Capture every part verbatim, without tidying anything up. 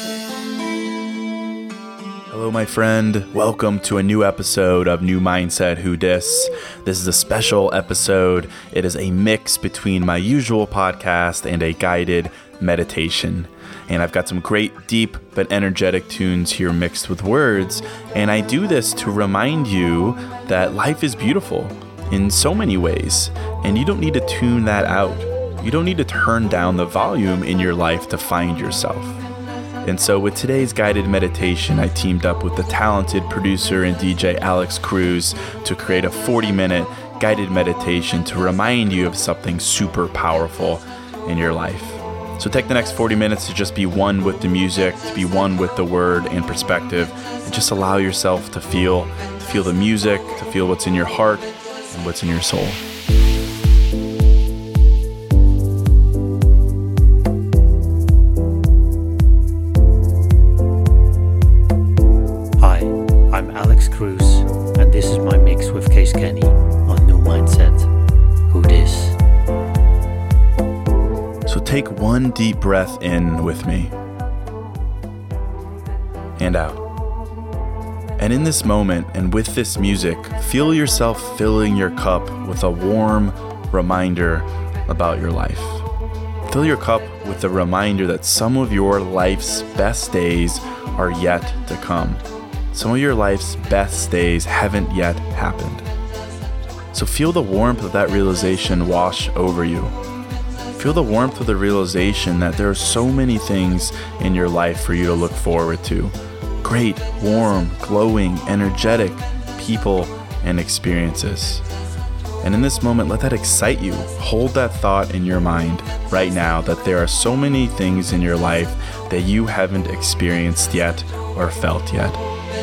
Hello, my friend. Welcome to a new episode of New Mindset Who Dis. This is a special episode. It is a mix between my usual podcast and a guided meditation. And I've got some great, deep, but energetic tunes here mixed with words. And I do this to remind you that life is beautiful in so many ways. And you don't need to tune that out. You don't need to turn down the volume in your life to find yourself. And so with today's guided meditation, I teamed up with the talented producer and D J Alex Cruz to create a forty-minute guided meditation to remind you of something super powerful in your life. So take the next forty minutes to just be one with the music, to be one with the word and perspective, and just allow yourself to feel, to feel the music, to feel what's in your heart and what's in your soul. And this is my mix with Case Kenny on New Mindset Who Dis. So take one deep breath in with me and out. And in this moment and with this music, feel yourself filling your cup with a warm reminder about your life. Fill your cup with the reminder that some of your life's best days are yet to come. Some of your life's best days haven't yet happened. So feel the warmth of that realization wash over you. Feel the warmth of the realization that there are so many things in your life for you to look forward to. Great, warm, glowing, energetic people and experiences. And in this moment, let that excite you. Hold that thought in your mind right now that there are so many things in your life that you haven't experienced yet or felt yet.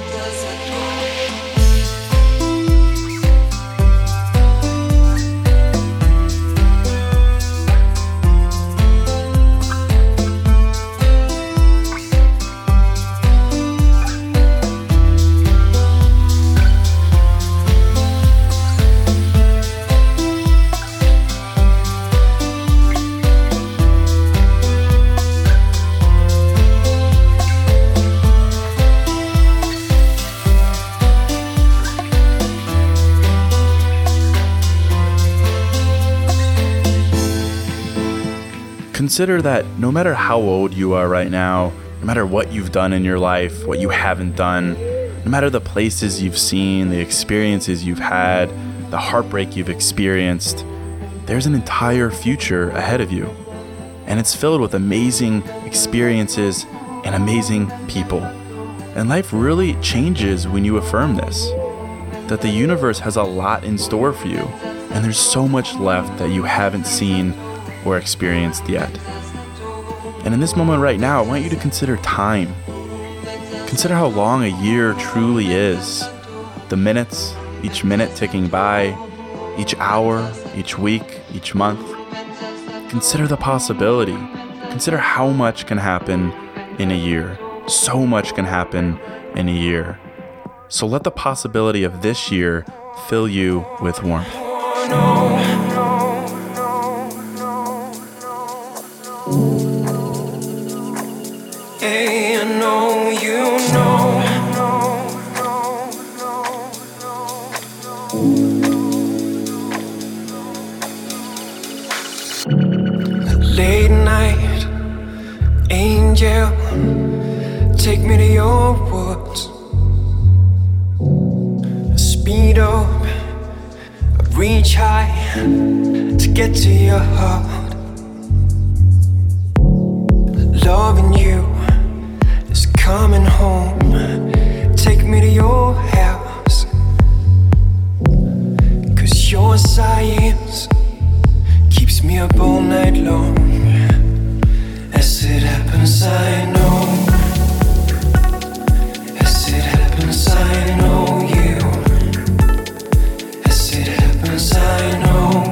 Consider that no matter how old you are right now, no matter what you've done in your life, what you haven't done, no matter the places you've seen, the experiences you've had, the heartbreak you've experienced, there's an entire future ahead of you. And it's filled with amazing experiences and amazing people. And life really changes when you affirm this, that the universe has a lot in store for you, and there's so much left that you haven't seen or experienced yet. And in this moment right now, I want you to consider time. Consider how long a year truly is. The minutes, each minute ticking by, each hour, each week, each month. Consider the possibility. Consider how much can happen in a year. So much can happen in a year. So let the possibility of this year fill you with warmth. Oh, no, no. Hey, I know you know. Late night, angel, take me to your woods. Speed up, reach high to get to your heart. Loving you is coming home. Take me to your house, 'cause your science keeps me up all night long. As it happens, I know. As it happens, I know you. As it happens, I know.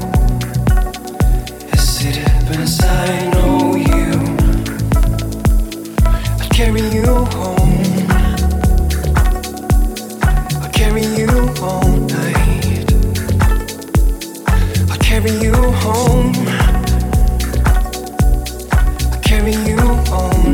As it happens, I know you. I'll carry you home. I'll carry you all night. I'll carry you home. I'll carry you home.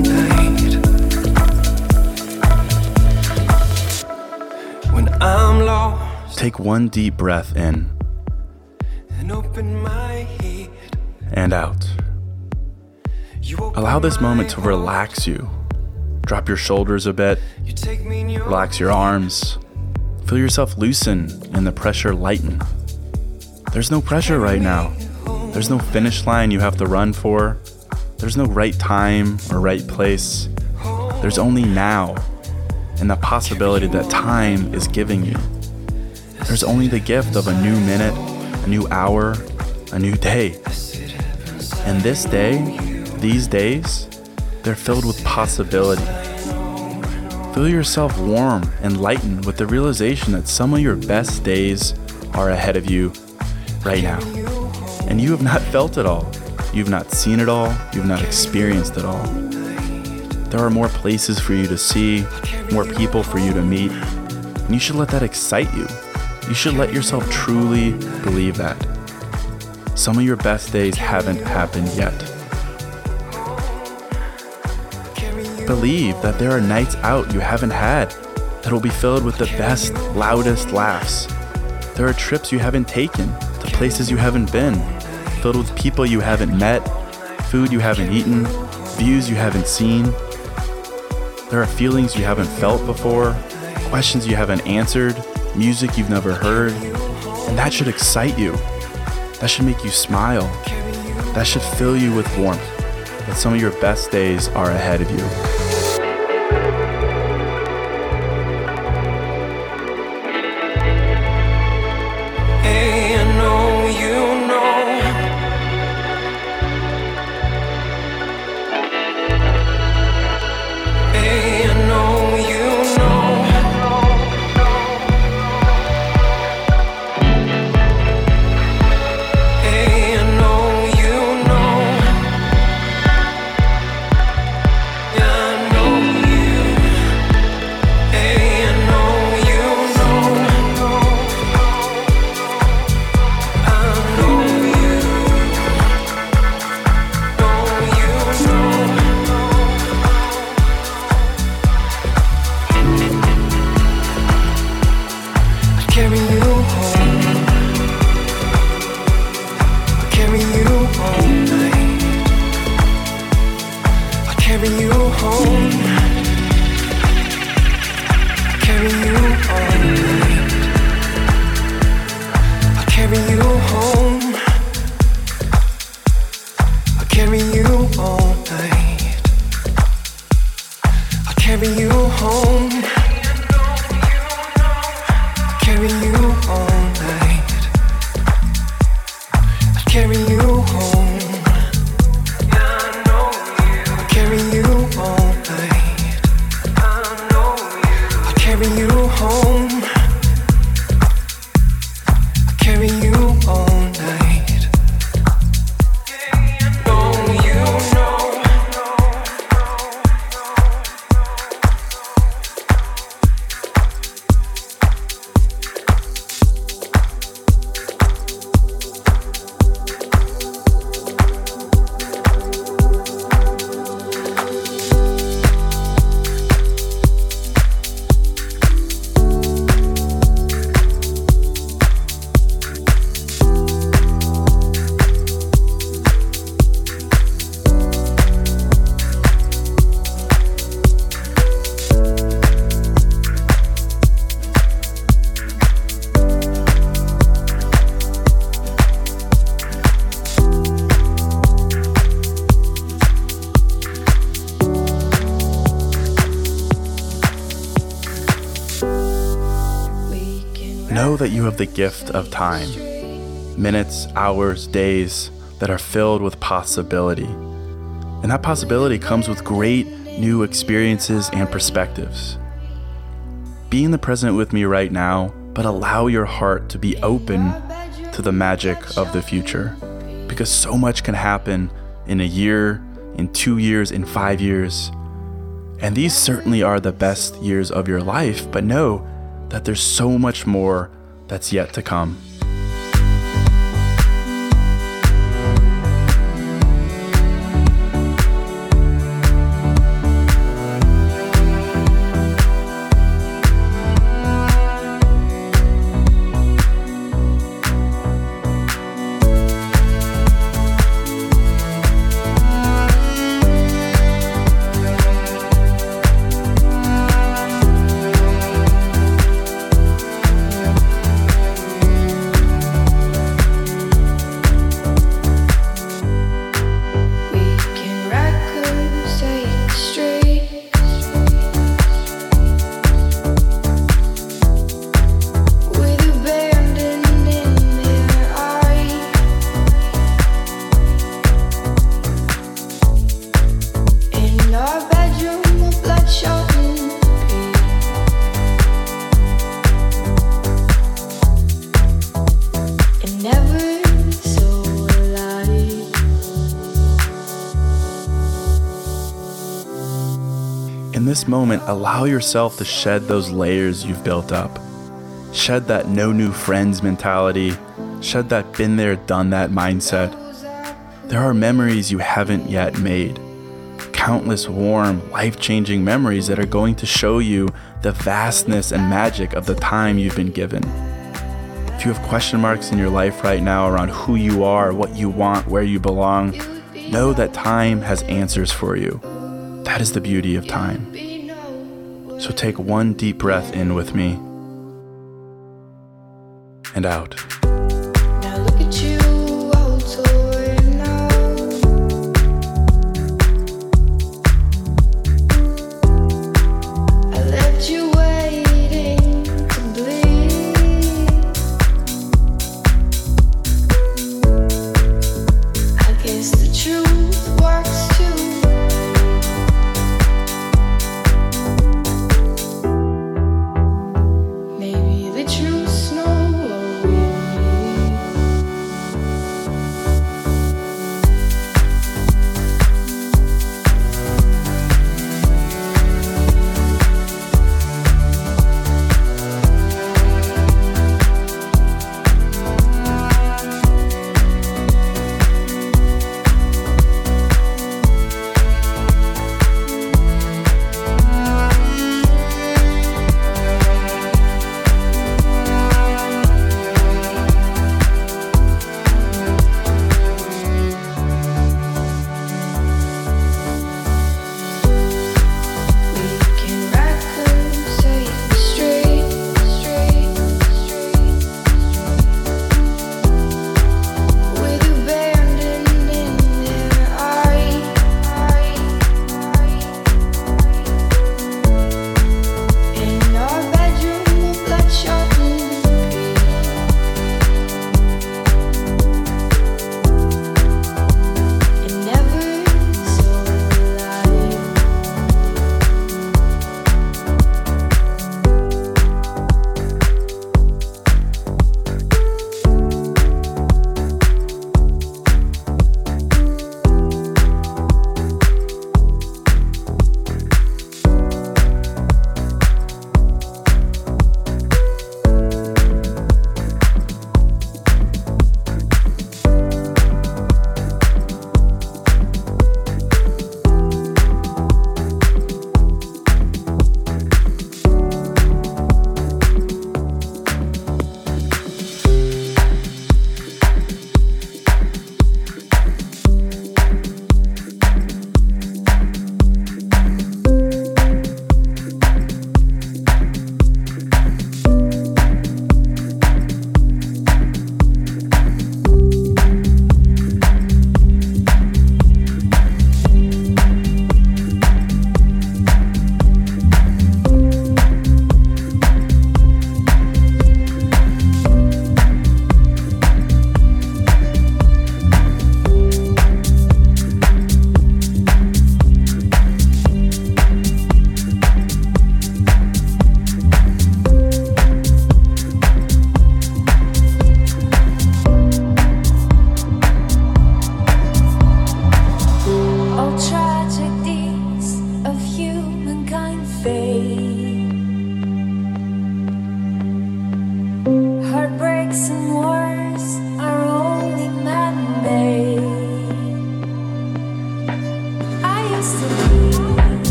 Take one deep breath in and open my head. And out. Allow this moment to relax you. Drop your shoulders a bit, relax your arms, feel yourself loosen and the pressure lighten. There's no pressure right now. There's no finish line you have to run for. There's no right time or right place. There's only now and the possibility that time is giving you. There's only the gift of a new minute, a new hour, a new day. And this day, these days, they're filled with possibility. Feel yourself warm and lightened with the realization that some of your best days are ahead of you right now. And you have not felt it all. You've not seen it all. You've not experienced it all. There are more places for you to see, more people for you to meet, and you should let that excite you. You should let yourself truly believe that. Some of your best days haven't happened yet. Believe that there are nights out you haven't had that will be filled with the best, loudest laughs. There are trips you haven't taken to places you haven't been, filled with people you haven't met, food you haven't eaten, views you haven't seen. There are feelings you haven't felt before, questions you haven't answered, music you've never heard, and that should excite you. That should make you smile. That should fill you with warmth, that some of your best days are ahead of you. Hey, I know you know. Hey, I know you know. Hey, I know you know. Yeah, I know you. Hey, I know you know. I know you. Know you know. I'll carry you home. I'll carry you all night. I'll carry you home. I'll carry you all night. I'll carry you home. I'll carry you all night. I'll carry you home. I'll carry you all night. I'll carry you home. I'll carry you all night. I'll carry you home. I'll carry you all night. Know you know. Know that you have the gift of time, minutes, hours, days that are filled with possibility. And that possibility comes with great new experiences and perspectives. Be in the present with me right now, but allow your heart to be open to the magic of the future. Because so much can happen in a year, in two years, in five years. And these certainly are the best years of your life, but know that there's so much more that's yet to come. In this moment, allow yourself to shed those layers you've built up. Shed that no new friends mentality. Shed that been there, done that mindset. There are memories you haven't yet made. Countless warm, life-changing memories that are going to show you the vastness and magic of the time you've been given. If you have question marks in your life right now around who you are, what you want, where you belong, know that time has answers for you. That is the beauty of time. So take one deep breath in with me and out. Now look at you, all torn out. I left you waiting to bleed. I guess the truth works too. Maybe the truth's no worry.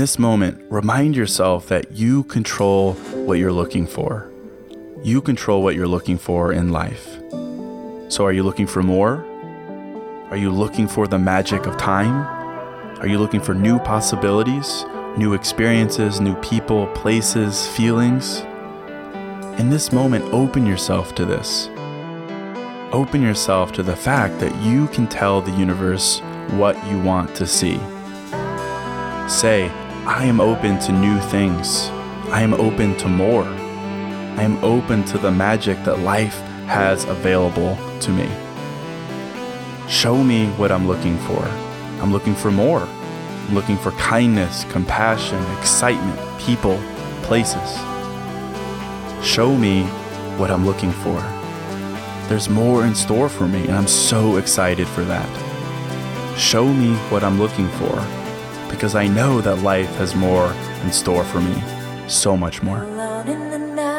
this moment, remind yourself that you control what you're looking for. You control what you're looking for in life. So are you looking for more? Are you looking for the magic of time? Are you looking for new possibilities, new experiences, new people, places, feelings? In this moment, open yourself to this. Open yourself to the fact that you can tell the universe what you want to see. Say, I am open to new things. I am open to more. I am open to the magic that life has available to me. Show me what I'm looking for. I'm looking for more. I'm looking for kindness, compassion, excitement, people, places. Show me what I'm looking for. There's more in store for me, and I'm so excited for that. Show me what I'm looking for, because I know that life has more in store for me, so much more. Alone in the night.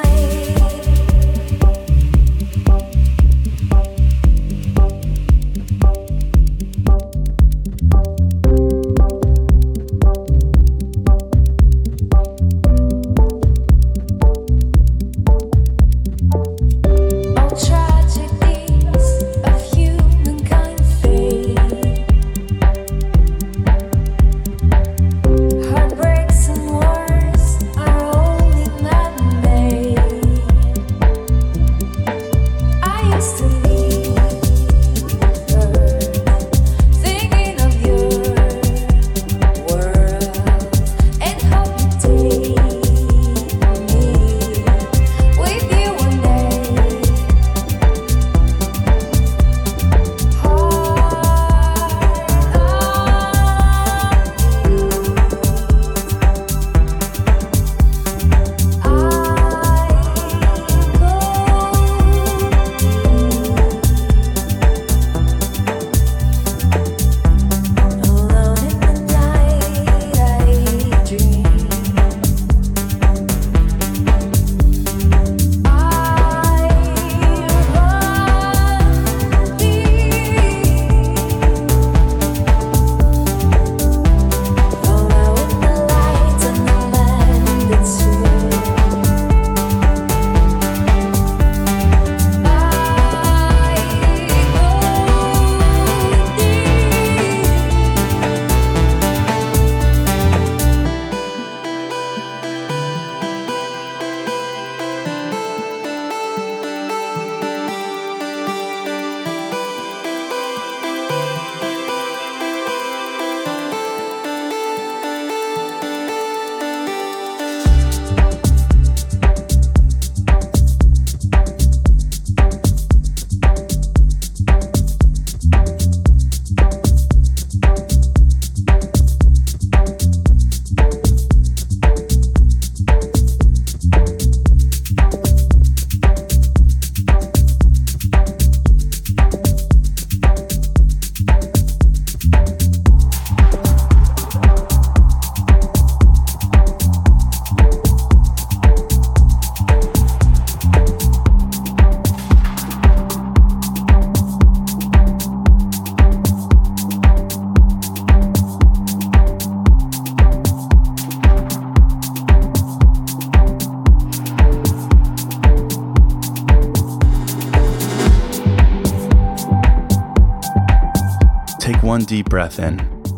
One deep breath in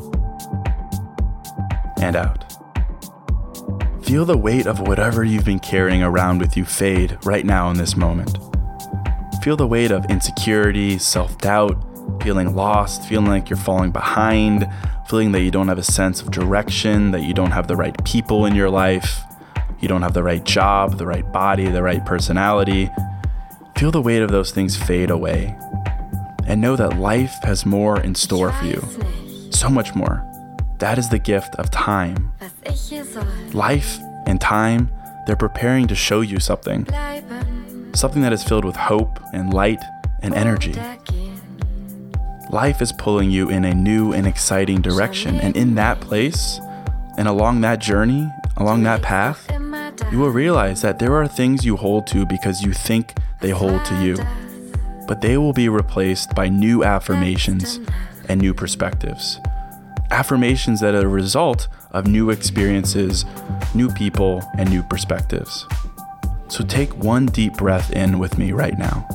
and out. Feel the weight of whatever you've been carrying around with you fade right now in this moment. Feel the weight of insecurity, self-doubt, feeling lost, feeling like you're falling behind, feeling that you don't have a sense of direction, that you don't have the right people in your life, you don't have the right job, the right body, the right personality. Feel the weight of those things fade away. And know that life has more in store for you. So much more. That is the gift of time. Life and time, they're preparing to show you something. Something that is filled with hope and light and energy. Life is pulling you in a new and exciting direction. And in that place, and along that journey, along that path, you will realize that there are things you hold to because you think they hold to you. But they will be replaced by new affirmations and new perspectives. Affirmations that are a result of new experiences, new people, and new perspectives. So take one deep breath in with me right now.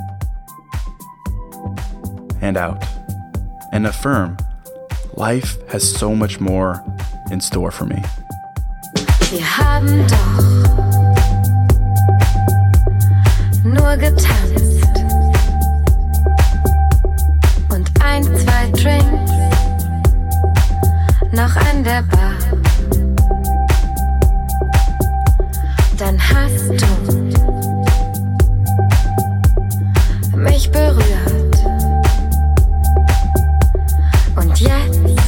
And out. And affirm, life has so much more in store for me. Wir haben doch nur getanzt und ein, zwei Drinks noch an der Bar. Dann hast du mich berührt und jetzt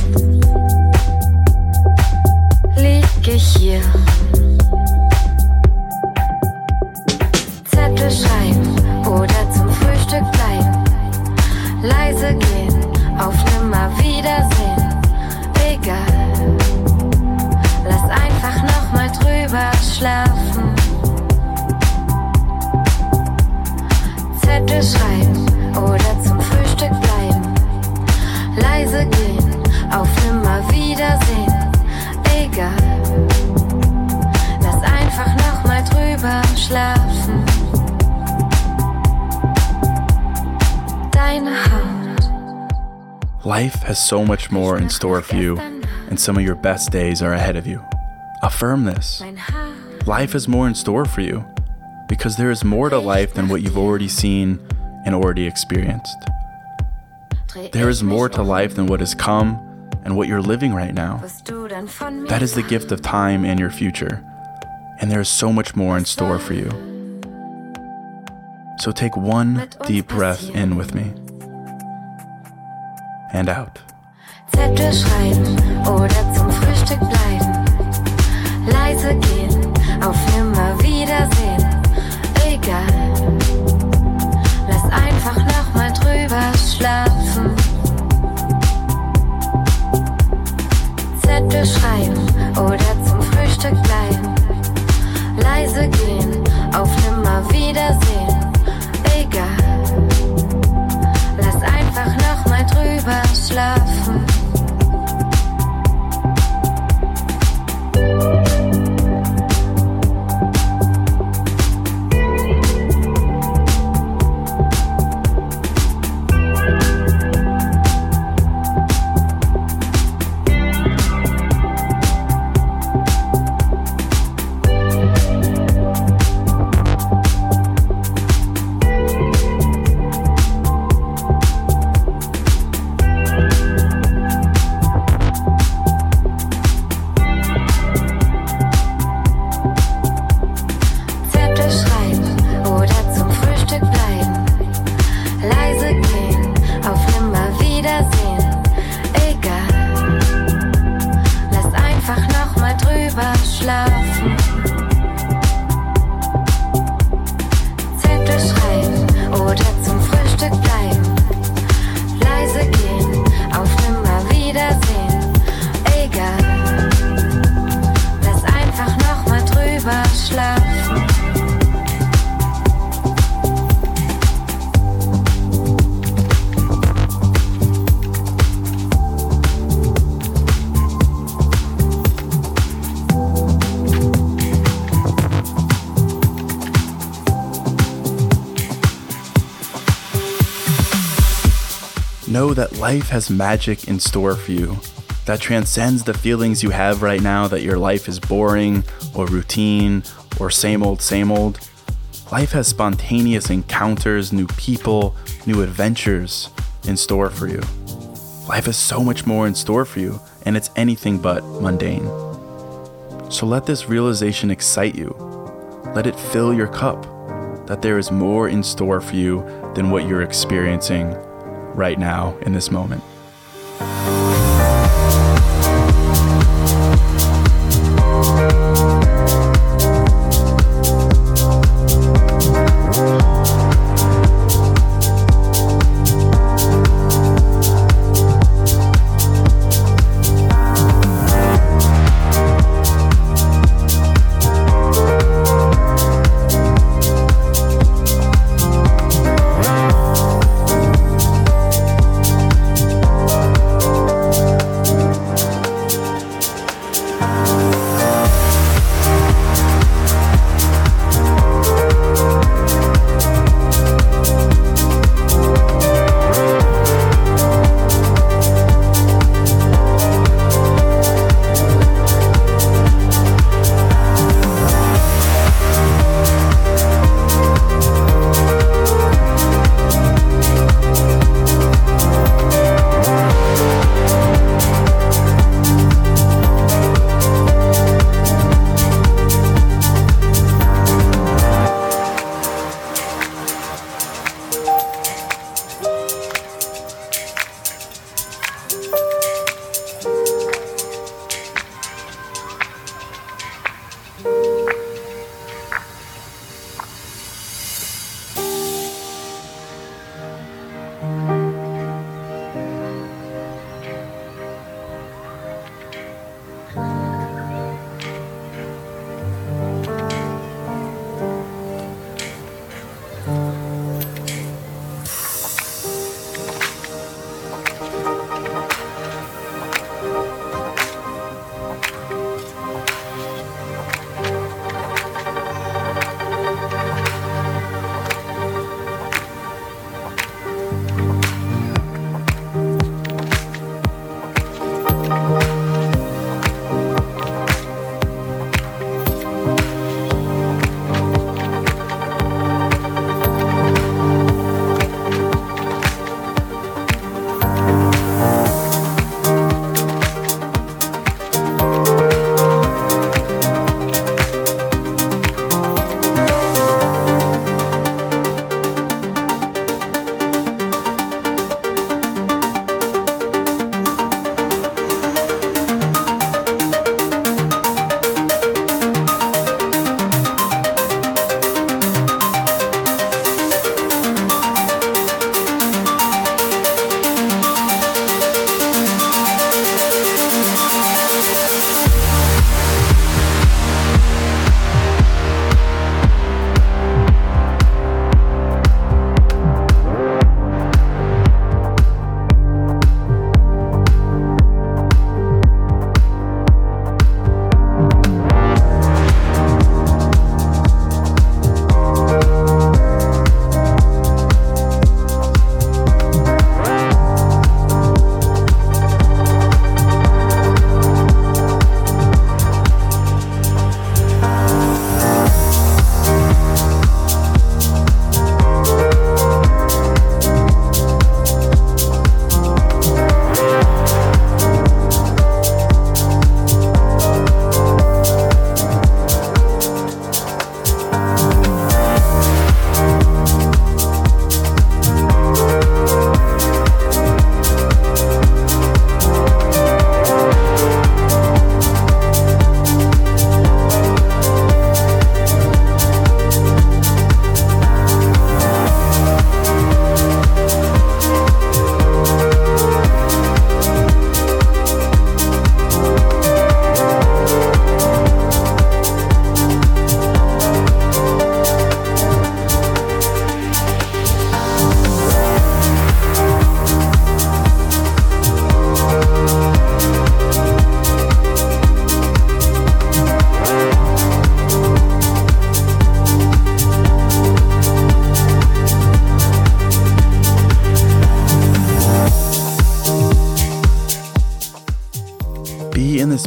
lieg ich hier. Zettel schreiben oder zum Frühstück bleiben. Leise gehen, auf Nimmerwiedersehen. Egal, lass einfach nochmal drüber schlafen. Zettel schreiben oder zum Frühstück bleiben. Leise gehen, auf Nimmerwiedersehen. Egal, lass einfach nochmal drüber schlafen. Deine Haut. Life has so much more in store for you, and some of your best days are ahead of you. Affirm this. Life is more in store for you, because there is more to life than what you've already seen and already experienced. There is more to life than what has come and what you're living right now. That is the gift of time and your future, and there is so much more in store for you. So take one deep breath in with me. And out. Zettel schreiben oder zum Frühstück bleiben. Leise gehen, auf Nimmerwiedersehen. Egal, lass einfach nochmal drüber schlafen. Zettel schreiben oder zum Frühstück bleiben. Leise gehen, auf Nimmerwiedersehen. Egal, lass einfach nochmal drüber schlafen. Know that life has magic in store for you that transcends the feelings you have right now that your life is boring or routine or same old, same old. Life has spontaneous encounters, new people, new adventures in store for you. Life has so much more in store for you, and it's anything but mundane. So let this realization excite you. Let it fill your cup, that there is more in store for you than what you're experiencing right now in this moment.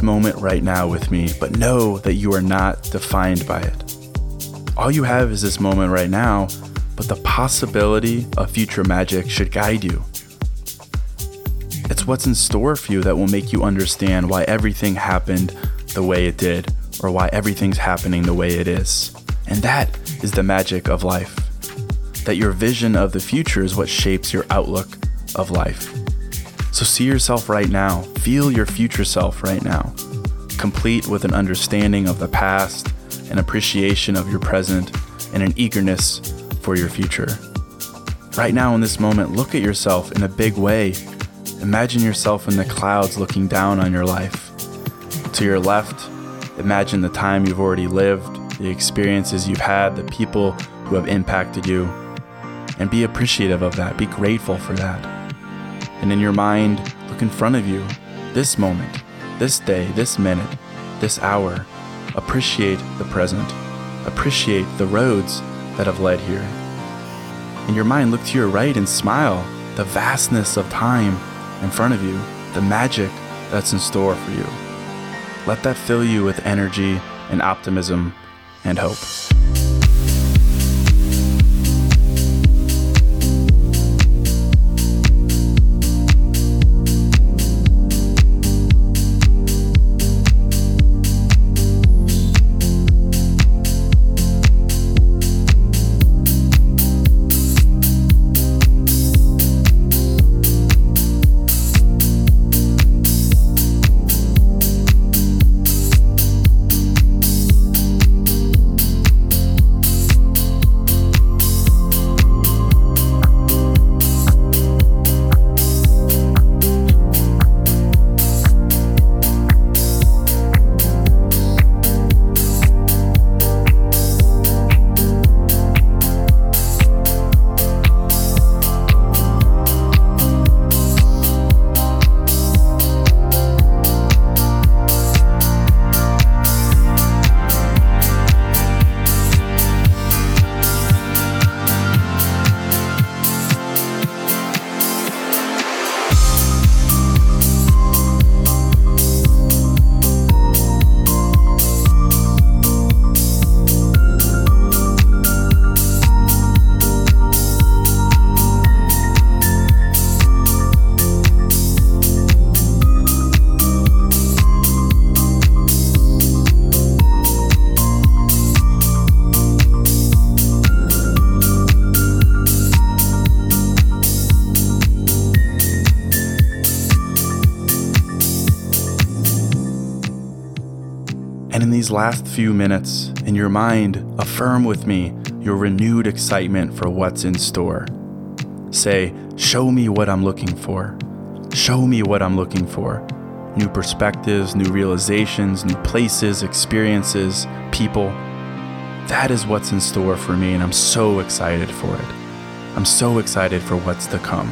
moment right now with me, but know that you are not defined by it. All you have is this moment right now, but the possibility of future magic should guide you. It's what's in store for you that will make you understand why everything happened the way it did, or why everything's happening the way it is. And that is the magic of life. That your vision of the future is what shapes your outlook of life. So see yourself right now, feel your future self right now, complete with an understanding of the past, an appreciation of your present, and an eagerness for your future. Right now in this moment, look at yourself in a big way. Imagine yourself in the clouds looking down on your life. To your left, imagine the time you've already lived, the experiences you've had, the people who have impacted you, and be appreciative of that, be grateful for that. And in your mind, look in front of you, this moment, this day, this minute, this hour. Appreciate the present. Appreciate the roads that have led here. In your mind, look to your right and smile. The vastness of time in front of you, the magic that's in store for you. Let that fill you with energy and optimism and hope. And in these last few minutes, in your mind, affirm with me your renewed excitement for what's in store. Say, show me what I'm looking for. Show me what I'm looking for. New perspectives, new realizations, new places, experiences, people. That is what's in store for me, and I'm so excited for it. I'm so excited for what's to come.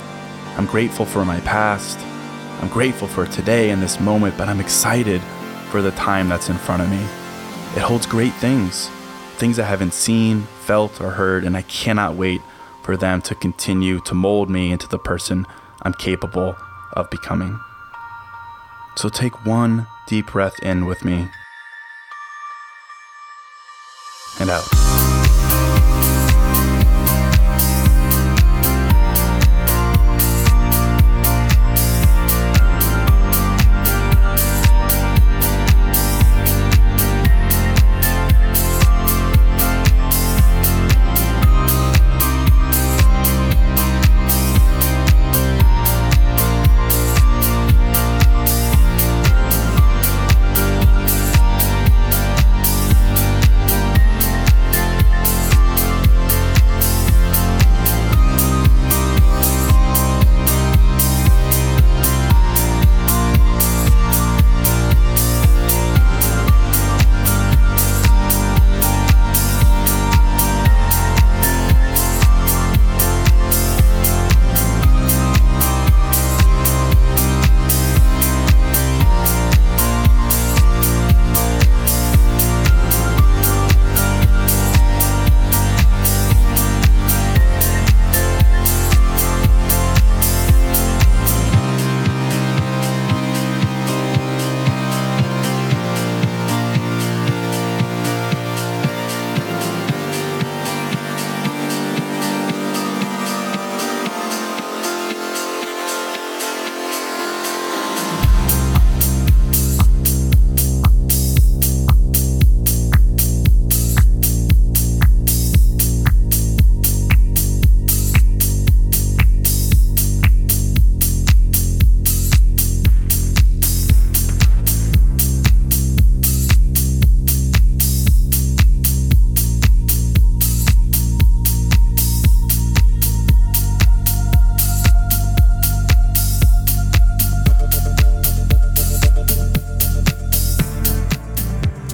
I'm grateful for my past. I'm grateful for today and this moment, but I'm excited for the time that's in front of me. It holds great things, things I haven't seen, felt, or heard, and I cannot wait for them to continue to mold me into the person I'm capable of becoming. So take one deep breath in with me and out.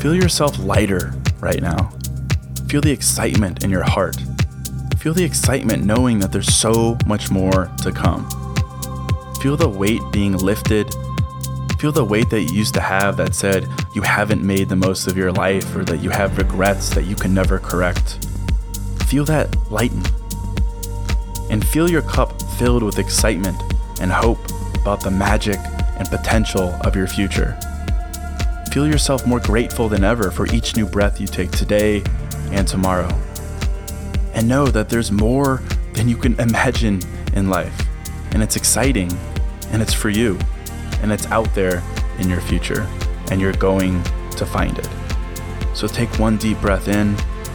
Feel yourself lighter right now. Feel the excitement in your heart. Feel the excitement knowing that there's so much more to come. Feel the weight being lifted. Feel the weight that you used to have that said you haven't made the most of your life or that you have regrets that you can never correct. Feel that lighten. And feel your cup filled with excitement and hope about the magic and potential of your future. Feel yourself more grateful than ever for each new breath you take today and tomorrow. And know that there's more than you can imagine in life. And it's exciting, and it's for you, and it's out there in your future, and you're going to find it. So take one deep breath in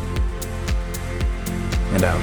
and out.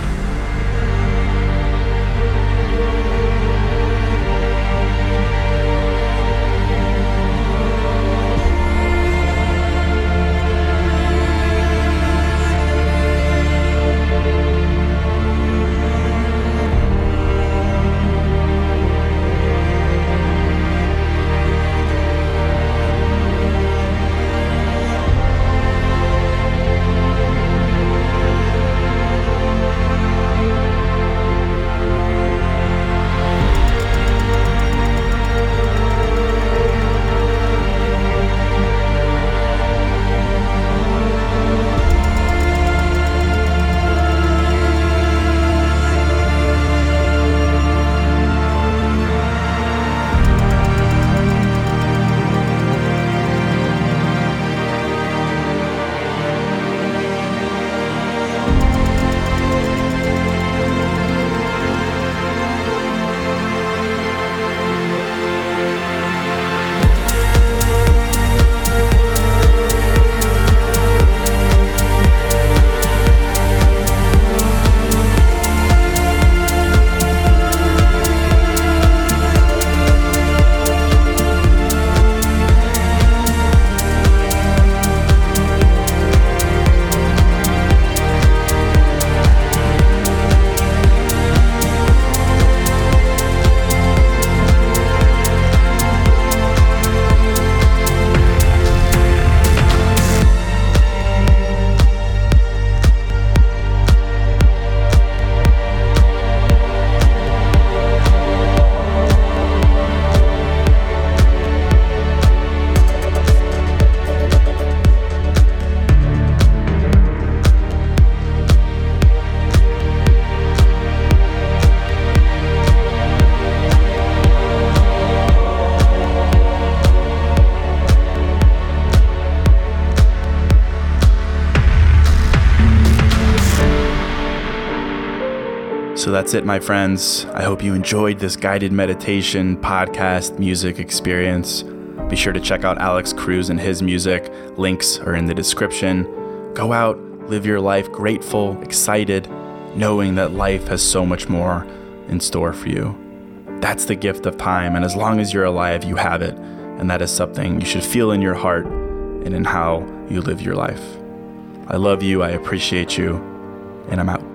So that's it, my friends. I hope you enjoyed this guided meditation, podcast, music experience. Be sure to check out Alex Cruz and his music. Links are in the description. Go out, live your life grateful, excited, knowing that life has so much more in store for you. That's the gift of time, and as long as you're alive, you have it. And that is something you should feel in your heart and in how you live your life. I love you, I appreciate you, and I'm out.